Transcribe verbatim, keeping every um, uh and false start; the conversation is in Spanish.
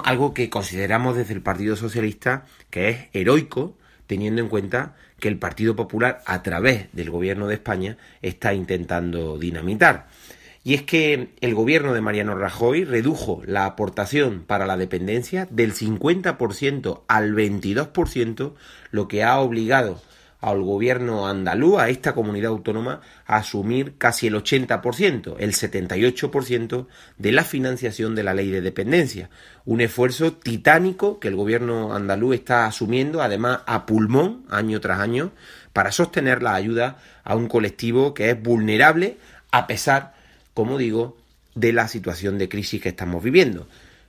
algo que consideramos desde el Partido Socialista que es heroico, teniendo en cuenta que el Partido Popular, a través del Gobierno de España, está intentando dinamitar. Y es que el gobierno de Mariano Rajoy redujo la aportación para la dependencia del cincuenta por ciento al veintidós por ciento, lo que ha obligado al gobierno andaluz, a esta comunidad autónoma, a asumir casi el ochenta por ciento, el setenta y ocho por ciento de la financiación de la ley de dependencia. Un esfuerzo titánico que el gobierno andaluz está asumiendo, además a pulmón, año tras año, para sostener la ayuda a un colectivo que es vulnerable a pesar, como digo, de la situación de crisis que estamos viviendo.